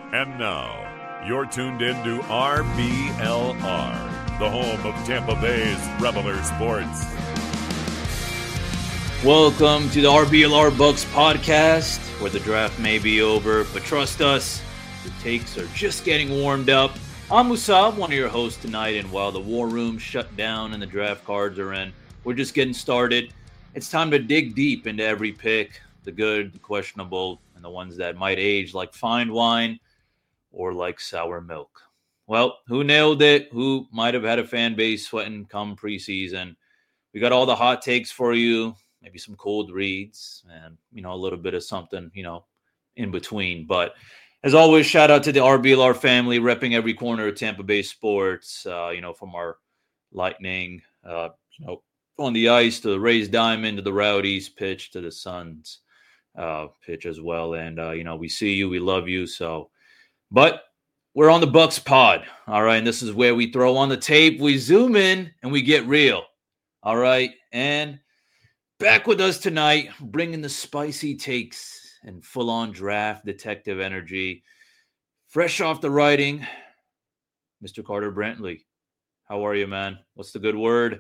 And now, you're tuned in to RBLR, the home of Tampa Bay's Reveler Sports. Welcome to the RBLR Bucks podcast, where the draft may be over, but trust us, the takes are just getting warmed up. I'm Musab, one of your hosts tonight, and while the war room shut down and the draft cards are in, we're just getting started. It's time to dig deep into every pick, the good, the questionable, and the ones that might age like fine wine or like sour milk. Well, who nailed it? Who might have had a fan base sweating come preseason? We got all the hot takes for you, maybe some cold reads, and, a little bit of something, in between. But as always, shout out to the RBLR family, repping every corner of Tampa Bay sports, from our Lightning, on the ice to the Rays Diamond to the Rowdies pitch to the Suns pitch as well. And, we see you, we love you. But we're on the Bucks pod, all right? And this is where we throw on the tape, we zoom in, and we get real, all right? And back with us tonight, bringing the spicy takes and full-on draft detective energy, fresh off the writing, Mr. Carter Brantley. How are you, man? What's the good word?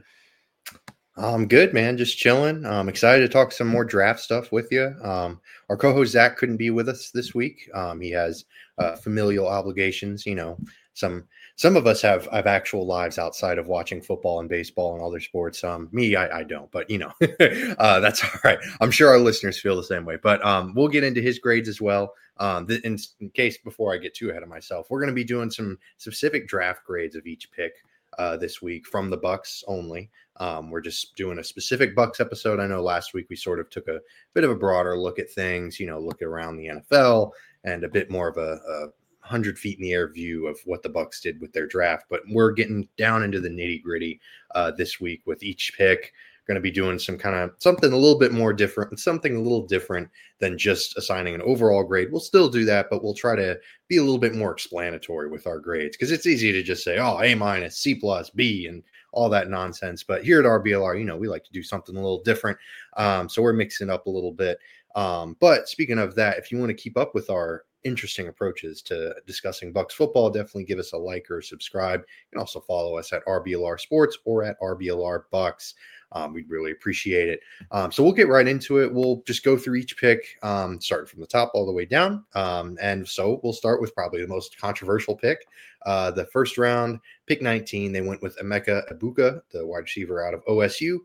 I'm good, man. Just chilling. I'm excited to talk some more draft stuff with you. Our co-host Zach couldn't be with us this week. He has familial obligations. Some of us have actual lives outside of watching football and baseball and other sports. Me, I don't, but that's all right. I'm sure our listeners feel the same way. But we'll get into his grades as well. In case before I get too ahead of myself, we're going to be doing some specific draft grades of each pick this week from the Bucks only. We're just doing a specific Bucks episode. I know last week we sort of took a bit of a broader look at things, look around the NFL and a bit more of a 100 feet in the air view of what the Bucks did with their draft. But we're getting down into the nitty gritty this week with each pick. Going to be doing something a little bit more different, something a little different than just assigning an overall grade. We'll still do that, but we'll try to be a little bit more explanatory with our grades, because it's easy to just say, A-, C+, B, and all that nonsense. But here at RBLR, we like to do something a little different. So we're mixing up a little bit. But speaking of that, if you want to keep up with our interesting approaches to discussing Bucks football, definitely give us a like or subscribe. You can also follow us at RBLR Sports or at RBLR Bucks. We'd really appreciate it. So we'll get right into it. We'll just go through each pick, starting from the top all the way down. And so we'll start with probably the most controversial pick. The first round, pick 19, they went with Emeka Egbuka, the wide receiver out of OSU.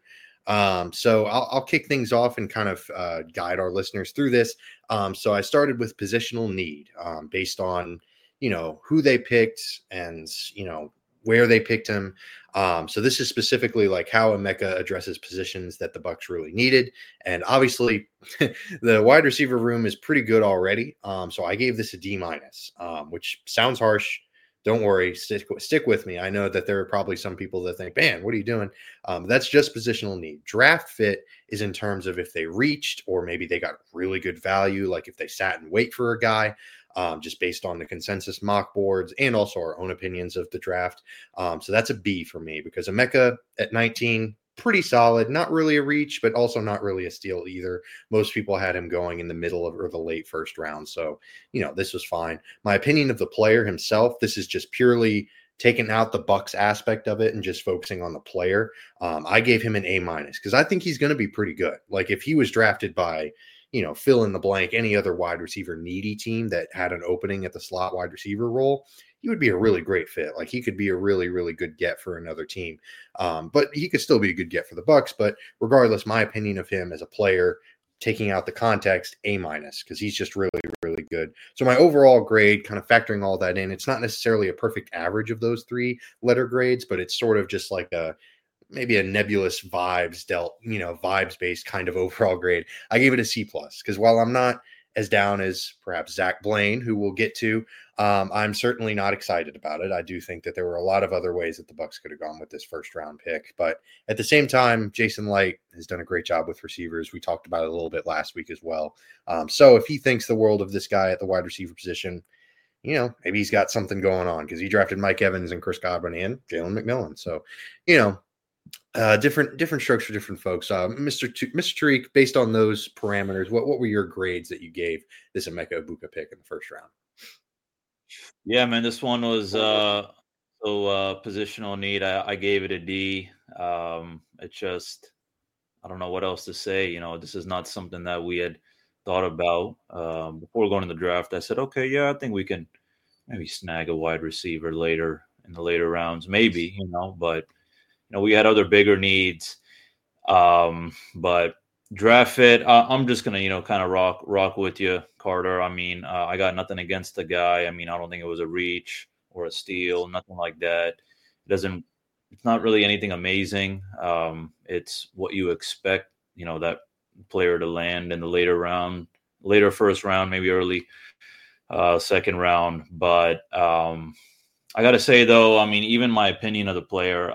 So I'll kick things off and kind of guide our listeners through this. So I started with positional need based on, who they picked and, where they picked him. So this is specifically like how Emeka addresses positions that the Bucks really needed. And obviously the wide receiver room is pretty good already. So I gave this a D-, which sounds harsh. Don't worry, stick with me. I know that there are probably some people that think, man, what are you doing? That's just positional need. Draft fit is in terms of if they reached, or maybe they got really good value, like if they sat and wait for a guy, just based on the consensus mock boards and also our own opinions of the draft. So that's a B for me, because Emeka at 19, pretty solid, not really a reach, but also not really a steal either. Most people had him going in the middle of or the late first round. So, this was fine. My opinion of the player himself, this is just purely taking out the Bucks aspect of it and just focusing on the player. I gave him an A-, because I think he's going to be pretty good. Like if he was drafted by, fill in the blank, any other wide receiver needy team that had an opening at the slot wide receiver role, he would be a really great fit. Like he could be a really, really good get for another team. But he could still be a good get for the Bucks. But regardless, my opinion of him as a player, taking out the context, A-, because he's just really, really good. So my overall grade, kind of factoring all that in, it's not necessarily a perfect average of those 3-letter grades, but it's sort of just like maybe a nebulous vibes-based kind of overall grade. I gave it a C+, because while I'm not as down as perhaps Zach Blaine, who we'll get to, I'm certainly not excited about it. I do think that there were a lot of other ways that the Bucks could have gone with this first round pick. But at the same time, Jason Light has done a great job with receivers. We talked about it a little bit last week as well. So if he thinks the world of this guy at the wide receiver position, maybe he's got something going on, because he drafted Mike Evans and Chris Godwin and Jalen McMillan. So, different strokes for different folks. Mr. Tariq, based on those parameters, what were your grades that you gave this Emeka Egbuka pick in the first round? Yeah, man, this one was positional need. I gave it a D. It just I don't know what else to say. This is not something that we had thought about before going to the draft. I said, okay, yeah, I think we can maybe snag a wide receiver later in the later rounds, maybe, but we had other bigger needs. But draft fit, I'm just gonna, kind of rock with you, Carter. I mean, I got nothing against the guy. I mean, I don't think it was a reach or a steal, nothing like that. It's not really anything amazing. It's what you expect, that player to land in the later first round, maybe early second round. But I got to say though, I mean, even my opinion of the player,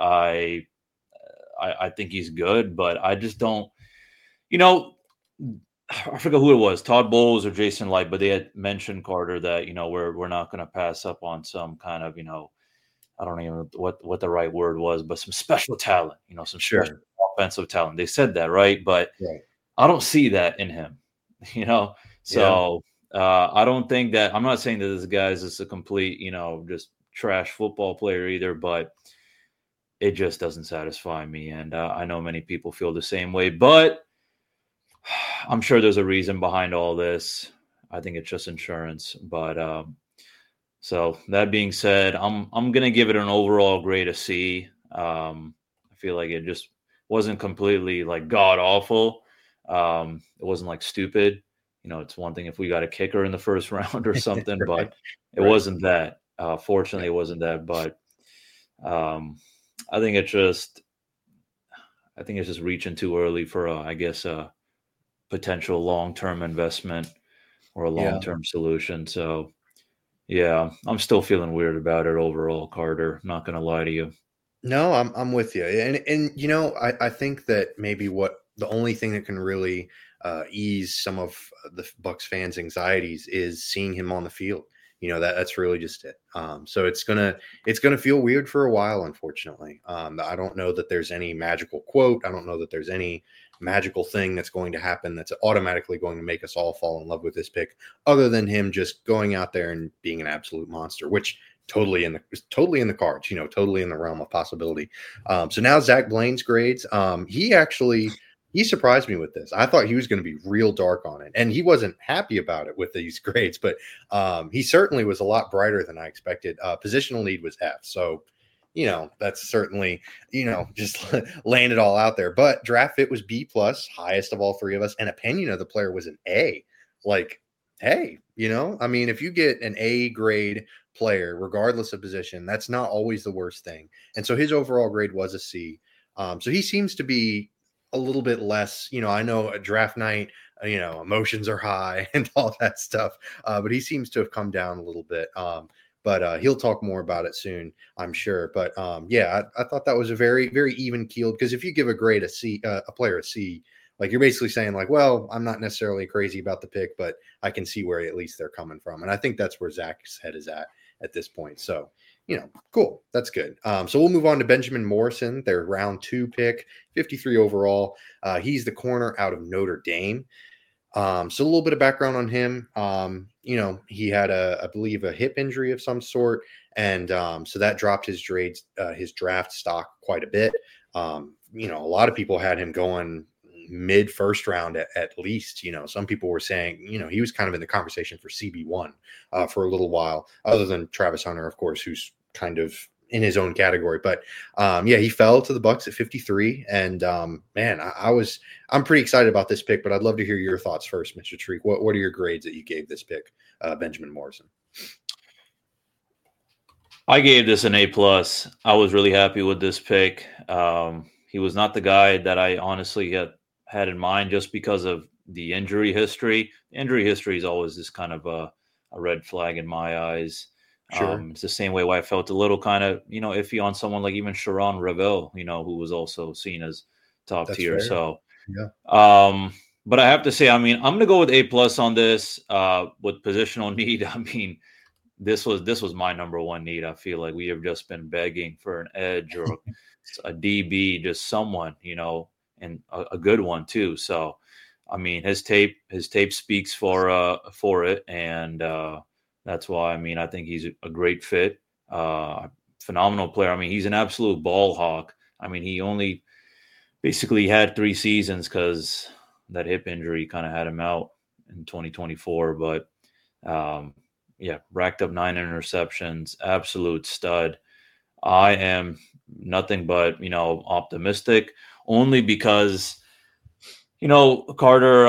I think he's good, but I just don't, I forget who it was, Todd Bowles or Jason Light, but they had mentioned, Carter, that, we're not going to pass up on some kind of, I don't even know what the right word was, but some special talent, some special offensive talent. They said that, right? But I don't see that in him, So I don't think that, I'm not saying that this guy is just a complete, just trash football player either, but it just doesn't satisfy me. And I know many people feel the same way, but I'm sure there's a reason behind all this. I think it's just insurance. But so that being said, I'm gonna give it an overall grade of C. I feel like it just wasn't completely like god awful. It wasn't like stupid. It's one thing if we got a kicker in the first round or something, but it wasn't that. Fortunately, it wasn't that. But I think it's just reaching too early for I guess a potential long-term investment or a long-term solution. So yeah, I'm still feeling weird about it overall, Carter. Not gonna lie to you. No, I'm with you, and I think that maybe what the only thing that can really ease some of the Bucks fans' anxieties is seeing him on the field. That's really just it. So it's gonna feel weird for a while, unfortunately. I don't know that there's any magical quote. I don't know that there's any magical thing that's going to happen that's automatically going to make us all fall in love with this pick, other than him just going out there and being an absolute monster, which totally in the cards, totally in the realm of possibility. So now Zach Blaine's grades. He surprised me with this. I thought he was going to be real dark on it, and he wasn't happy about it with these grades, but he certainly was a lot brighter than I expected. Positional need was F. So, that's certainly, just laying it all out there. But draft fit was B+, highest of all three of us, and opinion of the player was an A. Like, hey, I mean, if you get an A grade player, regardless of position, that's not always the worst thing. And so his overall grade was a C. So he seems to be a little bit less, I know at draft night, emotions are high and all that stuff. But he seems to have come down a little bit. But he'll talk more about it soon, I'm sure. But I thought that was a very, very even keeled, because if you give a grade a C, a player a C, like you're basically saying like, well, I'm not necessarily crazy about the pick, but I can see where at least they're coming from. And I think that's where Zach's head is at this point. So, cool. That's good. So we'll move on to Benjamin Morrison, their round 2 pick, 53 overall. He's the corner out of Notre Dame. So a little bit of background on him. He had I believe a hip injury of some sort. And so that dropped his draft stock quite a bit. A lot of people had him going mid first round at least. Some people were saying, he was kind of in the conversation for CB1 for a little while, other than Travis Hunter, of course, who's kind of in his own category. But he fell to the Bucks at 53. And man, I'm pretty excited about this pick, but I'd love to hear your thoughts first, Mr. Treek. What are your grades that you gave this pick, Benjamin Morrison? I gave this an A+. I was really happy with this pick. He was not the guy that I honestly had in mind just because of the injury history. Injury history is always this kind of a red flag in my eyes. Sure. It's the same way why I felt a little kind of, iffy on someone like even Sharon Revel, who was also seen as top tier. Fair. So, but I have to say, I mean, I'm going to go with A+ on this with positional need. I mean, this was my number one need. I feel like we have just been begging for an edge or a DB, just someone, and a good one too. So, I mean, his tape speaks for it, and That's why, I mean, I think he's a great fit. Phenomenal player. I mean, he's an absolute ball hawk. I mean, he only basically had 3 seasons because that hip injury kind of had him out in 2024. But yeah, racked up 9 interceptions, absolute stud. I am nothing but, optimistic, only because, Carter,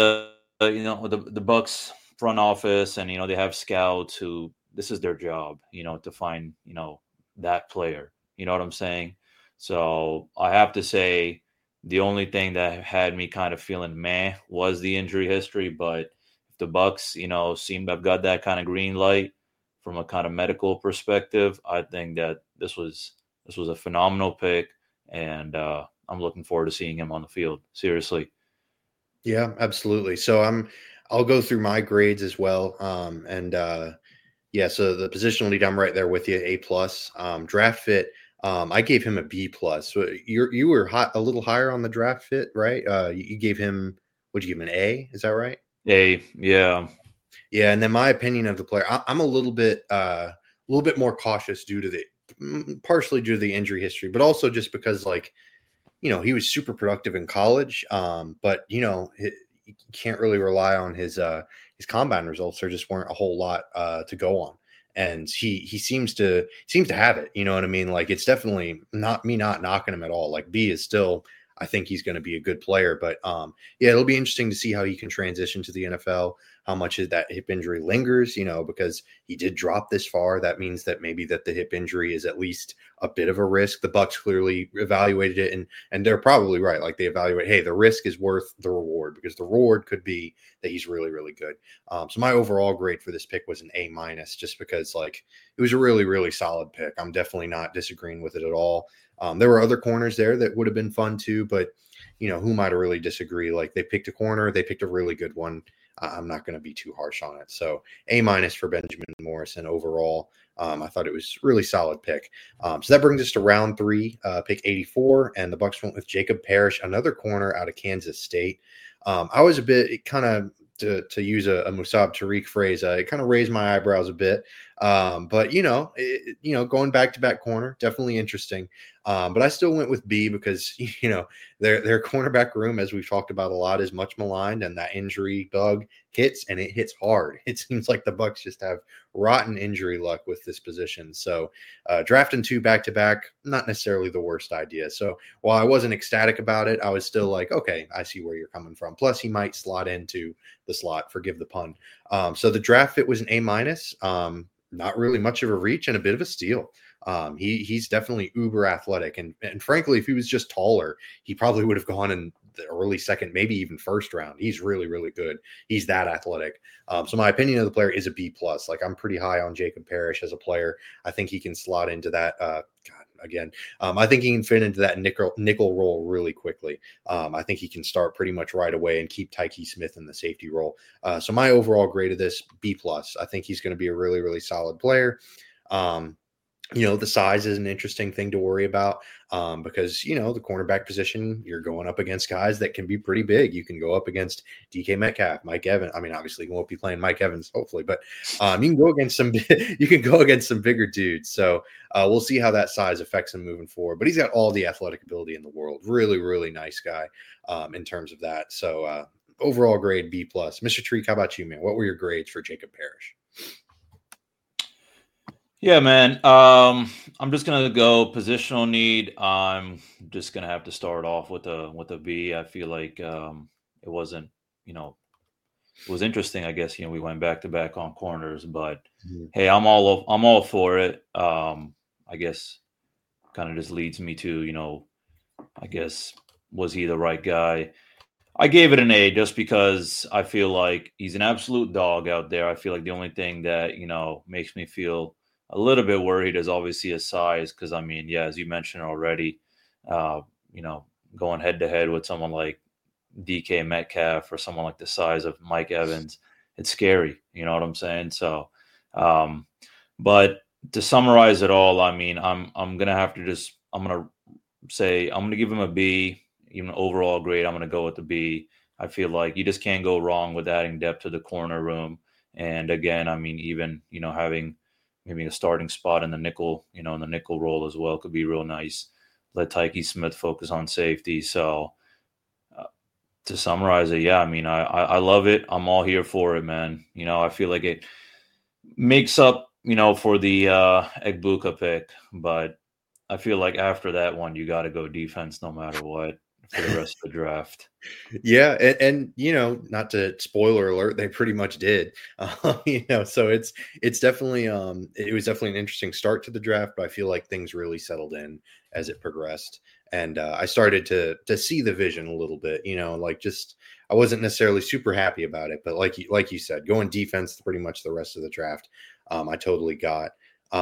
the Bucks front office, and, they have scouts who, this is their job, to find, that player. You know what I'm saying? So I have to say the only thing that had me kind of feeling meh was the injury history. But if the Bucks, seem to have got that kind of green light from a kind of medical perspective, I think that this was a phenomenal pick, and I'm looking forward to seeing him on the field. Seriously. Yeah, absolutely. So I'll go through my grades as well. Yeah, so the positional lead, I'm right there with you, A+. Draft fit, I gave him a B+. So you were a little higher on the draft fit, right? You gave him, would you give him an A? Is that right? A, yeah. Yeah, and then my opinion of the player, I'm a little bit more cautious partially due to the injury history, but also just because, like, he was super productive in college, but you can't really rely on his combine results. There just weren't a whole lot to go on, and he seems to have it. You know what I mean? Like, it's definitely not knocking him at all. Like, B is still, I think he's going to be a good player, but yeah, it'll be interesting to see how he can transition to the NFL. How much of that hip injury lingers, because he did drop this far. That means that maybe that the hip injury is at least a bit of a risk. The Bucks clearly evaluated it, and they're probably right. Like, they evaluate, hey, the risk is worth the reward, because the reward could be that he's really, really good. So my overall grade for this pick was an A-, just because, like, it was a really, really solid pick. I'm definitely not disagreeing with it at all. There were other corners there that would have been fun too, but who might have really disagree? Like, they picked a corner, they picked a really good one. I'm not going to be too harsh on it. So A- for Benjamin Morrison overall. I thought it was really solid pick. So that brings us to round 3, pick 84, and the Bucks went with Jacob Parrish, another corner out of Kansas State. I was a bit kind of, to use a Musab Tariq phrase, it kind of raised my eyebrows a bit. But going back-to-back corner, definitely interesting. But I still went with B because, their cornerback room, as we've talked about a lot, is much maligned, and that injury bug hits, and it hits hard. It seems like the Bucks just have rotten injury luck with this position. So drafting 2 back-to-back, not necessarily the worst idea. So while I wasn't ecstatic about it, I was still like, okay, I see where you're coming from. Plus, he might slot into the slot, forgive the pun. So the draft fit was an A-. Not really much of a reach and a bit of a steal. He's definitely uber athletic, and frankly, if he was just taller, he probably would have gone in the early second, maybe even first round. He's really, really good. He's that athletic. So my opinion of the player is a B+. Like, I'm pretty high on Jacob Parrish as a player. I think he can slot into that. I think he can fit into that nickel role really quickly. I think he can start pretty much right away and keep Tyke Smith in the safety role. So my overall grade of this, B+. I think he's going to be a really, really solid player. The size is an interesting thing to worry about because, the cornerback position, you're going up against guys that can be pretty big. You can go up against DK Metcalf, Mike Evans. I mean, obviously, you won't be playing Mike Evans, hopefully, but you can go against some bigger dudes. So we'll see how that size affects him moving forward. But he's got all the athletic ability in the world. Really, really nice guy in terms of that. So overall grade B+. Mr. Tariq, how about you, man? What were your grades for Jacob Parrish? Yeah, man. I'm just gonna go positional need. I'm just gonna have to start off with a B. I feel like it wasn't, it was interesting. I guess we went back to back on corners, but hey, I'm all for it. I guess kind of just leads me to I guess, was he the right guy? I gave it an A just because I feel like he's an absolute dog out there. I feel like the only thing that makes me feel a little bit worried is obviously his size, because I mean, yeah, as you mentioned already, going head to head with someone like DK Metcalf or someone like the size of Mike Evans, it's scary. You know what I'm saying? So, but to summarize it all, I mean, I'm gonna give him a B. Even overall grade, I'm gonna go with the B. I feel like you just can't go wrong with adding depth to the corner room. And again, I mean, even, having maybe a starting spot in the nickel, in the nickel role as well could be real nice. Let Tyke Smith focus on safety. So to summarize it, yeah, I mean, I love it. I'm all here for it, man. I feel like it makes up, for the Egbuka pick, but I feel like after that one, you got to go defense no matter what for the rest of the draft. Yeah, and not to spoiler alert, they pretty much did. So it's definitely it was definitely an interesting start to the draft, but I feel like things really settled in as it progressed, and I started to see the vision a little bit. I wasn't necessarily super happy about it, but like you said, going defense pretty much the rest of the draft, I totally got.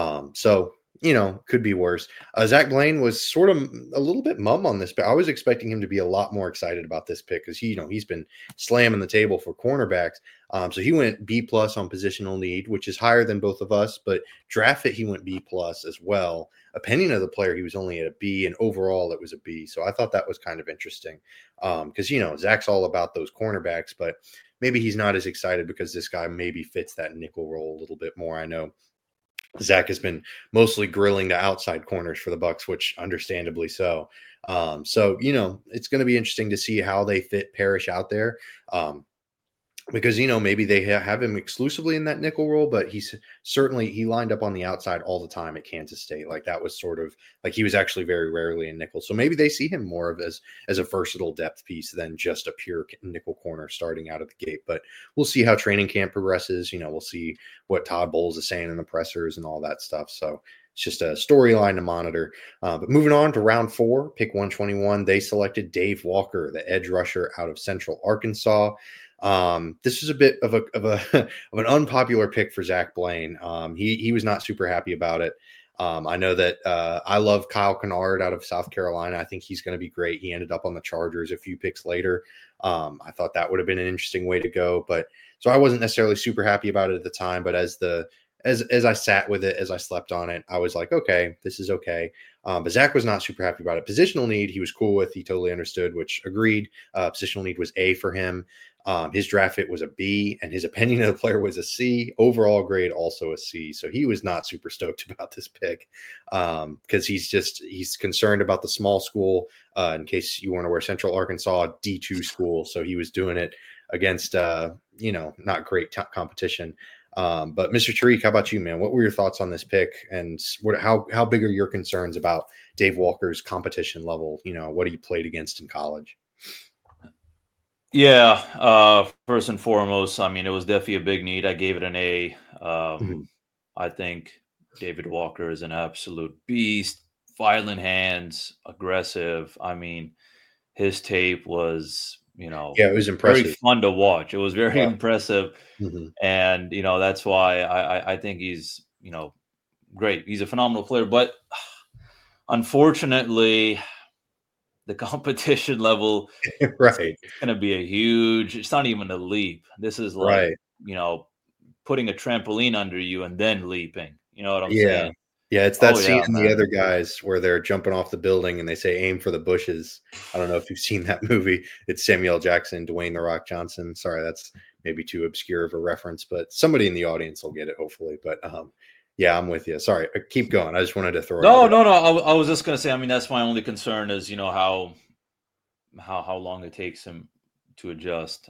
So could be worse. Zach Blaine was sort of a little bit mum on this, but I was expecting him to be a lot more excited about this pick because he's been slamming the table for cornerbacks. So he went B+ on positional need, which is higher than both of us, but draft fit he went B+ as well. Opinion of the player, he was only at a B, and overall it was a B. So I thought that was kind of interesting because Zach's all about those cornerbacks, but maybe he's not as excited because this guy maybe fits that nickel role a little bit more. I know Zach has been mostly grilling the outside corners for the Bucs, which understandably so. So it's going to be interesting to see how they fit Parrish out there. Because, maybe they have him exclusively in that nickel role, but he lined up on the outside all the time at Kansas State. Like that was sort of like he was actually very rarely in nickel. So maybe they see him more of as a versatile depth piece than just a pure nickel corner starting out of the gate. But we'll see how training camp progresses. We'll see what Todd Bowles is saying in the pressers and all that stuff. So it's just a storyline to monitor. But moving on to round 4, pick 121, they selected Dave Walker, the edge rusher out of Central Arkansas. This was a bit of an unpopular pick for Zach Blaine. He was not super happy about it. I know that I love Kyle Kennard out of South Carolina. I think he's going to be great. He ended up on the Chargers a few picks later. I thought that would have been an interesting way to go, but so I wasn't necessarily super happy about it at the time. But as I sat with it, as I slept on it, I was like, okay, this is okay. But Zach was not super happy about it. Positional need, he was cool with. He totally understood, which agreed. Positional need was A for him. His draft fit was a B, and his opinion of the player was a C. Overall grade also a C. So he was not super stoked about this pick because he's concerned about the small school. In case you weren't aware, Central Arkansas D2 school. So he was doing it against not great competition. But Mr. Tariq, how about you, man? What were your thoughts on this pick, and how big are your concerns about Dave Walker's competition level? What he played against in college? Yeah, first and foremost, I mean, it was definitely a big need. I gave it an A. I think David Walker is an absolute beast, violent hands, aggressive. I mean, his tape was, it was impressive. Very fun to watch. It was very impressive. And, that's why I think he's, great. He's a phenomenal player. But unfortunately, the competition level right is going to be it's not even a leap. This is like, putting a trampoline under you and then leaping. You know what I'm saying? Yeah, it's that scene in The Other Guys where they're jumping off the building and they say aim for the bushes. I don't know if you've seen that movie. It's Samuel L. Jackson, Dwayne "The Rock" Johnson. Sorry, that's maybe too obscure of a reference, but somebody in the audience will get it, hopefully. But yeah, I'm with you. Sorry, keep going. I just wanted to throw. No. I was just gonna say. I mean, that's my only concern is how long it takes him to adjust.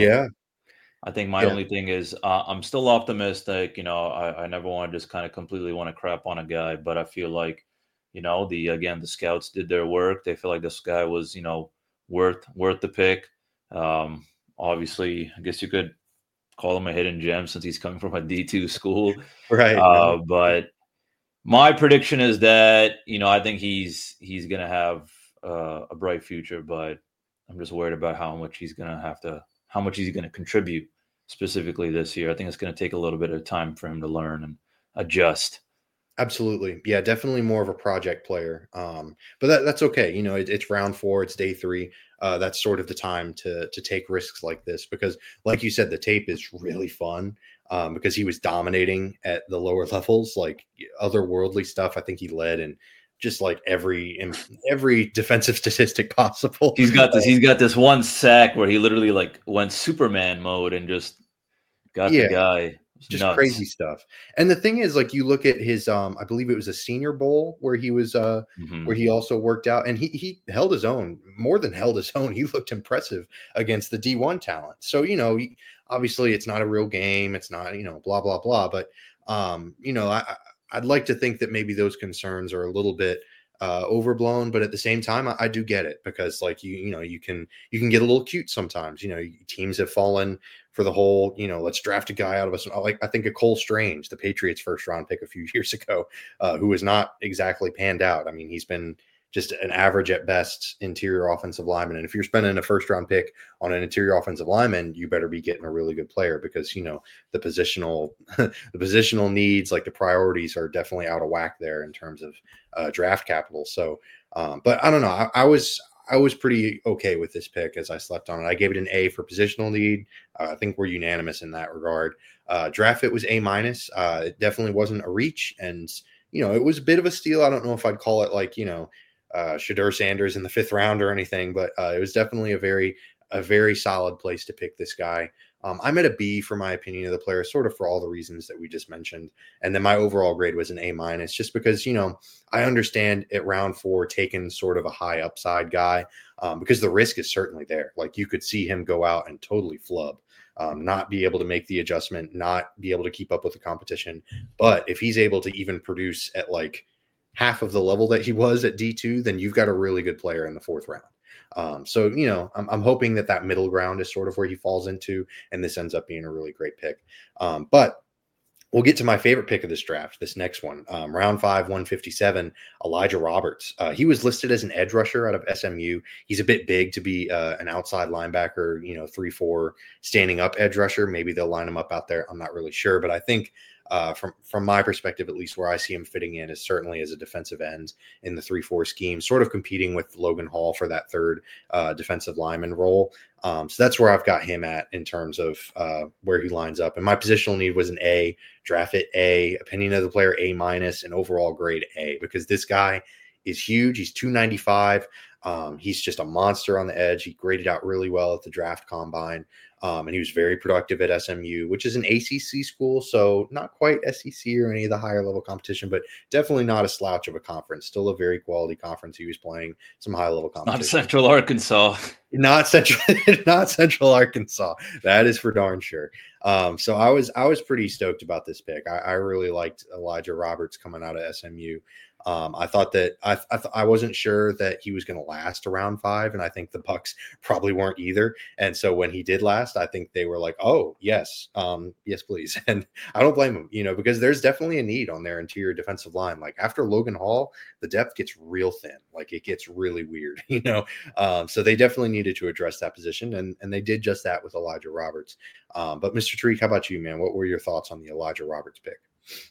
I think my only thing is I'm still optimistic. I never want to just kind of completely want to crap on a guy, but I feel like the scouts did their work. They feel like this guy was worth the pick. Obviously, I guess you could call him a hidden gem since he's coming from a D2 school. Right. But my prediction is that, I think he's going to have a bright future, but I'm just worried about how much he's going to contribute specifically this year. I think it's going to take a little bit of time for him to learn and adjust. Absolutely. Yeah, definitely more of a project player. But that's okay. It's round 4, it's day 3. That's sort of the time to take risks like this because, like you said, the tape is really fun because he was dominating at the lower levels, like otherworldly stuff. I think he led in just like every defensive statistic possible. He's got this one sack where he literally like went Superman mode and just got the Yeah. guy. Just Nuts. crazy stuff. And the thing is, like, you look at his I believe it was a Senior Bowl where he was where he also worked out, and he held his own, more than held his own. He looked impressive against the D1 talent. So, obviously it's not a real game, it's not, blah blah blah, but I'd like to think that maybe those concerns are a little bit overblown, but at the same time, I do get it, because like you can get a little cute sometimes. Teams have fallen for the whole, let's draft a guy out of us. Like, I think of Cole Strange, the Patriots first round pick a few years ago, who has not exactly panned out. I mean, he's been just an average at best interior offensive lineman. And if you're spending a first round pick on an interior offensive lineman, you better be getting a really good player, because, the positional needs, like the priorities, are definitely out of whack there in terms of draft capital. So, but I don't know. I was pretty okay with this pick as I slept on it. I gave it an A for positional need. I think we're unanimous in that regard. Draft fit was A-. It definitely wasn't a reach. And, it was a bit of a steal. I don't know if I'd call it like, Shedeur Sanders in the 5th round or anything, but it was definitely a very solid place to pick this guy. I'm at a B for my opinion of the player, sort of for all the reasons that we just mentioned. And then my overall grade was an A-, just because, I understand at round 4 taking sort of a high upside guy, because the risk is certainly there. Like, you could see him go out and totally flub, not be able to make the adjustment, not be able to keep up with the competition. But if he's able to even produce at like half of the level that he was at D2, then you've got a really good player in the 4th round. So, I'm hoping that middle ground is sort of where he falls into, and this ends up being a really great pick. But we'll get to my favorite pick of this draft, this next one. Round 5, 157, Elijah Roberts. He was listed as an edge rusher out of SMU. He's a bit big to be an outside linebacker, 3-4 standing up edge rusher. Maybe they'll line him up out there. I'm not really sure, but I think from my perspective, at least where I see him fitting in, is certainly as a defensive end in the 3-4 scheme, sort of competing with Logan Hall for that third defensive lineman role. So that's where I've got him at in terms of where he lines up. And my positional need was an A, draft it A, opinion of the player A-, and overall grade A, because this guy is huge. He's 295. He's just a monster on the edge. He graded out really well at the draft combine. And he was very productive at SMU, which is an ACC school, so not quite SEC or any of the higher level competition, but definitely not a slouch of a conference. Still a very quality conference. He was playing some high level competition. Not Central Arkansas. Not Central Arkansas. That is for darn sure. So I was pretty stoked about this pick. I really liked Elijah Roberts coming out of SMU. I thought that I wasn't sure that he was going to last around 5, and I think the Bucs probably weren't either. And so when he did last, I think they were like, "Oh yes, yes please." And I don't blame him, because there's definitely a need on their interior defensive line. Like, after Logan Hall, the depth gets real thin. Like, it gets really weird, So they definitely needed to address that position, and they did just that with Elijah Roberts. But Mr. Tariq, how about you, man? What were your thoughts on the Elijah Roberts pick?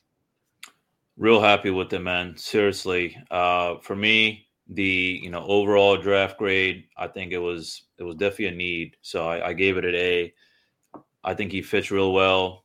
Real happy with him, man. Seriously. For me, the overall draft grade, I think it was definitely a need. So I gave it an A. I think he fits real well.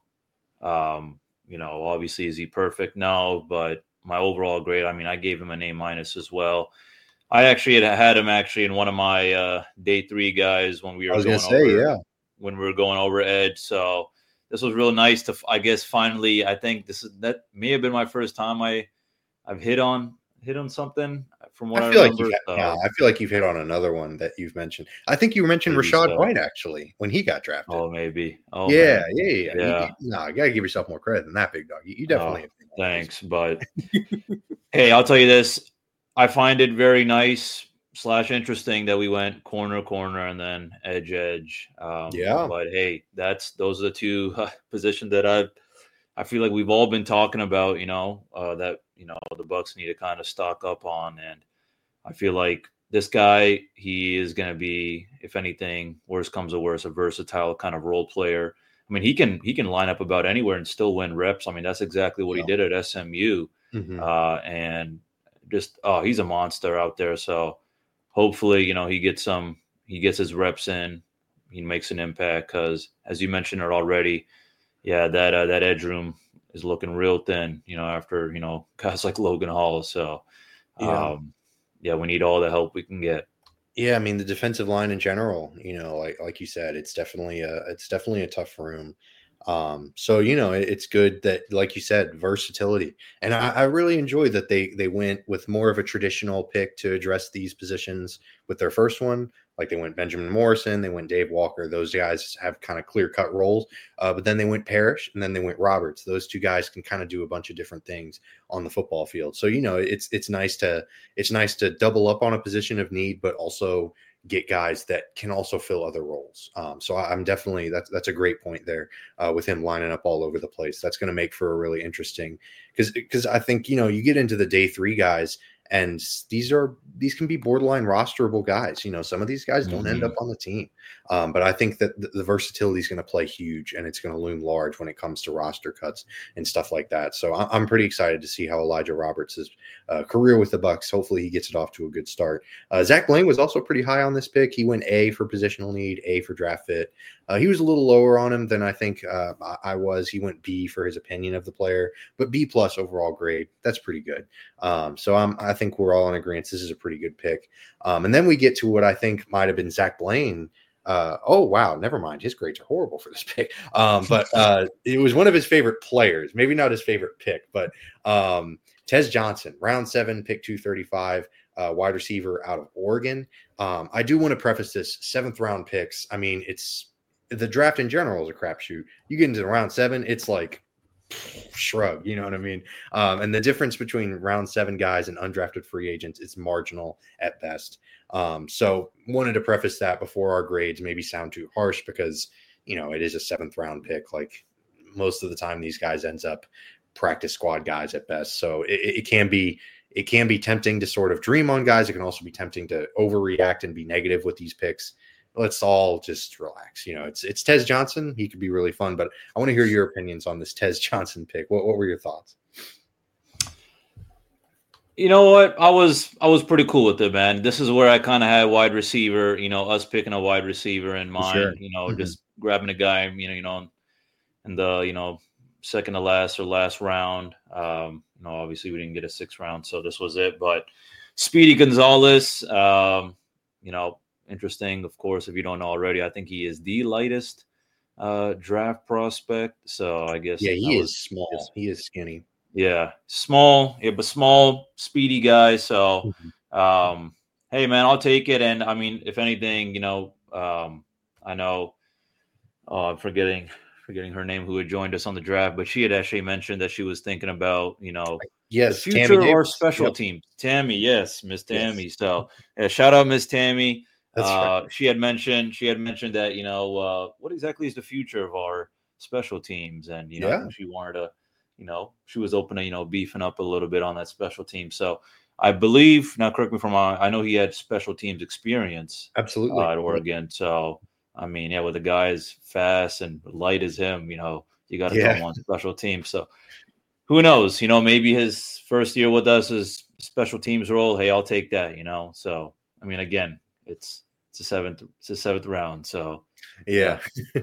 Obviously, is he perfect? No, but my overall grade, I gave him an A- as well. I actually had him in one of my day 3 guys when we were when we were going over edge. So this was real nice to, I guess, finally. I think that may have been my first time I've hit on something from what I remember. I feel like you've hit on another one that you've mentioned. I think you mentioned Rachaad White actually when he got drafted. Oh, maybe. Oh, yeah. You gotta give yourself more credit than that, big dog. You definitely. Thanks, but hey, I'll tell you this. I find it very nice / interesting that we went corner and then edge. But hey, those are the 2 positions that I feel like we've all been talking about. That the Bucs need to kind of stock up on, and I feel like this guy, he is going to be, if anything, worse comes to worse, a versatile kind of role player. He can line up about anywhere and still win reps. That's exactly what he did at SMU, and just he's a monster out there. So hopefully, he gets his reps in, he makes an impact, because as you mentioned it already, that edge room is looking real thin, after, guys like Logan Hall. So, we need all the help we can get. Yeah, the defensive line in general, like you said, it's definitely a tough room. So it's good that, like you said, versatility, and I really enjoy that they went with more of a traditional pick to address these positions with their first one. Like they went Benjamin Morrison, they went Dave Walker. Those guys have kind of clear cut roles, but then they went Parrish, and then they went Roberts. Those two guys can kind of do a bunch of different things on the football field. So it's nice to double up on a position of need, but also get guys that can also fill other roles. So I'm definitely that's a great point there with him lining up all over the place. That's going to make for a really interesting because I think you get into the day 3 guys. And these can be borderline rosterable guys. Some of these guys don't end up on the team. But I think that the versatility is going to play huge, and it's going to loom large when it comes to roster cuts and stuff like that. So I'm pretty excited to see how Elijah Roberts' career with the Bucs. Hopefully he gets it off to a good start. Zach Blaine was also pretty high on this pick. He went A for positional need, A for draft fit. He was a little lower on him than I think I was. He went B for his opinion of the player, but B+ overall grade. That's pretty good. So I think we're all in agreement. This is a pretty good pick. And then we get to what I think might have been Zach Blaine. Oh, wow. Never mind. His grades are horrible for this pick. But it was one of his favorite players, maybe not his favorite pick, but Tez Johnson, round 7, pick 235, wide receiver out of Oregon. I do want to preface this 7th round picks. I mean, the draft in general is a crapshoot. You get into round 7, it's like shrug, you know what I mean? And the difference between round 7 guys and undrafted free agents is marginal at best. So wanted to preface that before our grades maybe sound too harsh because, it is a 7th round pick. Like most of the time these guys ends up practice squad guys at best. So it can be tempting to sort of dream on guys. It can also be tempting to overreact and be negative with these picks. Let's all just relax. It's Tez Johnson. He could be really fun, but I want to hear your opinions on this Tez Johnson pick. What were your thoughts? You know what? I was pretty cool with it, man. This is where I kind of had wide receiver, us picking a wide receiver in mind, Sure. Just grabbing a guy, in the, second to last or last round. Obviously we didn't get a 6th round, so this was it. But Speedy Gonzalez, interesting, of course, if you don't know already, I think he is the lightest draft prospect. So I guess he is small. He is skinny. Yeah, small, but small, speedy guy. So, hey, man, I'll take it. And I mean, if anything, I know, I'm forgetting her name who had joined us on the draft, but she had actually mentioned that she was thinking about, yes, the future or special teams. Tammy, yes, Miss Tammy. Yes. So, yeah, shout out Miss Tammy. Right. She had mentioned that, what exactly is the future of our special teams? And, I think she wanted to, she was open to, beefing up a little bit on that special team. So I believe, now correct me if I'm wrong, I know he had special teams experience. Absolutely. At Oregon. So, I mean, yeah, with a guy as fast and light as him, you got to go on special teams. So who knows, maybe his first year with us is special teams role. Hey, I'll take that, So, I mean, again, it's a 7th round. So yeah.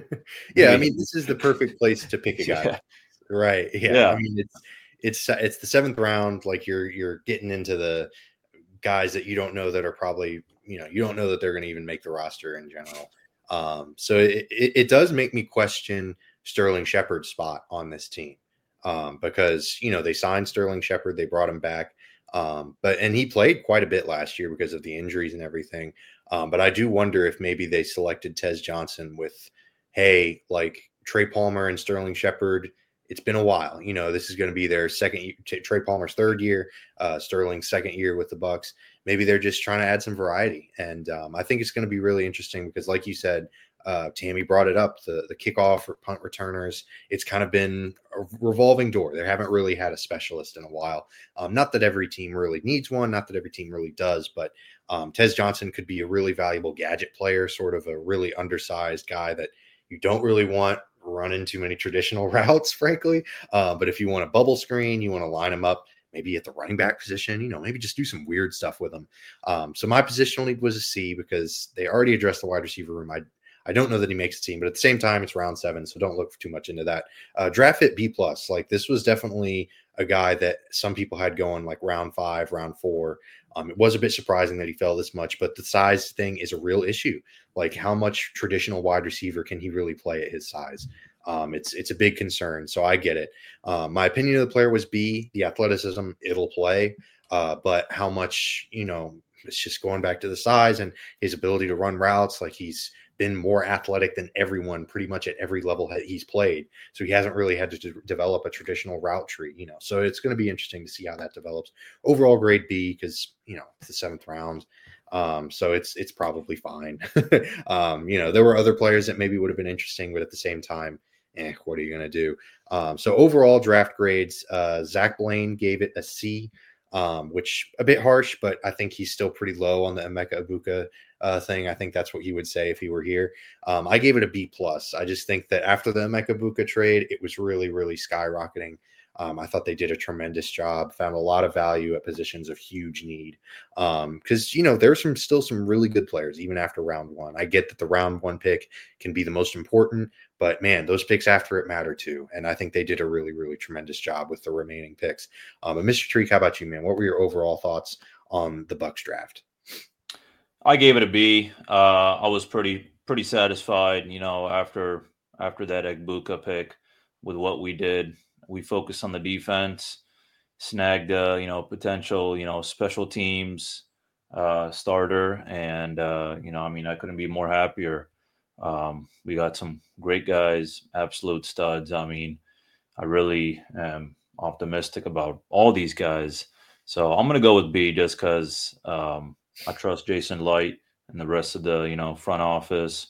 I mean, this is the perfect place to pick a guy. Yeah. Right. Yeah. I mean, it's the 7th round. Like you're getting into the guys that you don't know that are probably, you don't know that they're going to even make the roster in general. So it does make me question Sterling Shepard's spot on this team. Because, they signed Sterling Shepard, they brought him back. And he played quite a bit last year because of the injuries and everything. But I do wonder if maybe they selected Tez Johnson with, hey, like Trey Palmer and Sterling Shepard. It's been a while. This is going to be their second year, Trey Palmer's 3rd year, Sterling's 2nd year with the Bucs. Maybe they're just trying to add some variety. And I think it's going to be really interesting because, like you said, Tammy brought it up, the kickoff or punt returners. It's kind of been a revolving door. They haven't really had a specialist in a while. Not that every team really needs one, not that every team really does, but Tez Johnson could be a really valuable gadget player, sort of a really undersized guy that you don't really want running too many traditional routes, frankly. But if you want a bubble screen, you want to line him up, maybe at the running back position, maybe just do some weird stuff with him. So my positional need was a C because they already addressed the wide receiver room. I don't know that he makes the team, but at the same time, it's round 7, so don't look too much into that. Draft fit B+. Like this was definitely a guy that some people had going like round 5, round 4. It was a bit surprising that he fell this much, but the size thing is a real issue. Like how much traditional wide receiver can he really play at his size? It's a big concern. So I get it. My opinion of the player was B. The athleticism, it'll play, but how much, it's just going back to the size and his ability to run routes. Like, he's been more athletic than everyone pretty much at every level he's played. So he hasn't really had to develop a traditional route tree, so it's going to be interesting to see how that develops. Overall grade B, because, it's the 7th round. So it's probably fine. There were other players that maybe would have been interesting, but at the same time, what are you going to do? So overall draft grades, Zach Blaine gave it a C, which a bit harsh, but I think he's still pretty low on the Emeka Egbuka thing. I think that's what he would say if he were here. I gave it a B+. I just think that after the Emeka Egbuka trade, it was really, really skyrocketing. I thought they did a tremendous job, found a lot of value at positions of huge need. Because, there's still some really good players, even after round 1. I get that the round 1 pick can be the most important, but man, those picks after it matter too. And I think they did a really, really tremendous job with the remaining picks. But Mr. Treek, how about you, man? What were your overall thoughts on the Bucs draft? I gave it a B. I was pretty satisfied, after that Egbuka pick with what we did. We focused on the defense, snagged potential, special teams starter. And, I couldn't be more happier. We got some great guys, absolute studs. I really am optimistic about all these guys. So I'm going to go with B just because I trust Jason Light and the rest of the, front office.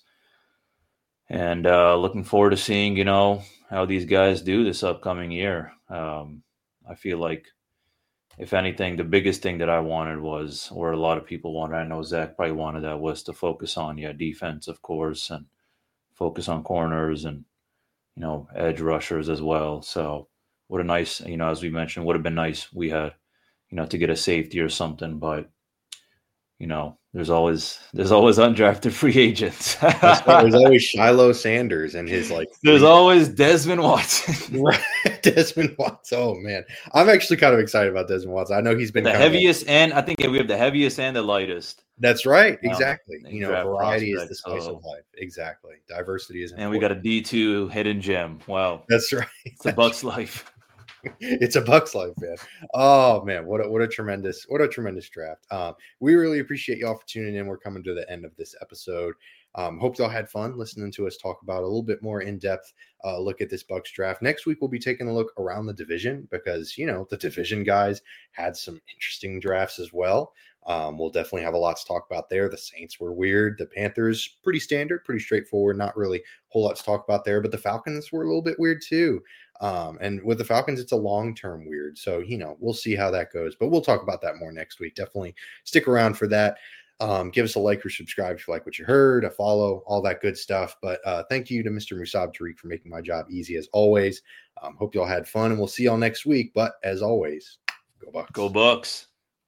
And looking forward to seeing, how these guys do this upcoming year. I feel like, if anything, the biggest thing that I wanted was, or a lot of people wanted, I know Zach probably wanted that, was to focus on, defense, of course, and focus on corners and, edge rushers as well. So what a nice, as we mentioned, would have been nice we had, to get a safety or something, but there's always undrafted free agents. There's always Shiloh Sanders and his There's always Desmond Watson. Desmond Watson. Oh man, I'm actually kind of excited about Desmond Watson. I know he's been the heaviest, and I think we have the heaviest and the lightest. That's right. Exactly. Variety is the spice of life. Exactly. Diversity is important. And we got a D2 hidden gem. Wow. That's right. It's a Bucs life. It's a Bucs life, man. Oh man, what a tremendous draft. We really appreciate y'all for tuning in. We're coming to the end of this episode. Hope y'all had fun listening to us talk about a little bit more in-depth look at this Bucs draft. Next week we'll be taking a look around the division because the division guys had some interesting drafts as well. We'll definitely have a lot to talk about there. The Saints were weird. The Panthers, pretty standard, pretty straightforward. Not really a whole lot to talk about there, but the Falcons were a little bit weird too. And with the Falcons, it's a long-term weird. So, we'll see how that goes, but we'll talk about that more next week. Definitely stick around for that. Give us a like or subscribe if you like what you heard, a follow, all that good stuff. But thank you to Mr. Musab Tariq for making my job easy as always. Hope y'all had fun, and we'll see y'all next week. But as always, go Bucs. Go Bucs.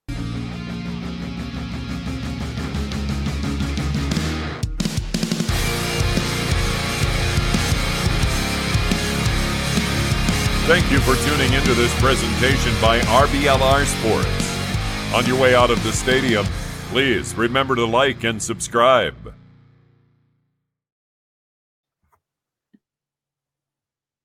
Thank you for tuning into this presentation by RBLR Sports. On your way out of the stadium, please remember to like and subscribe.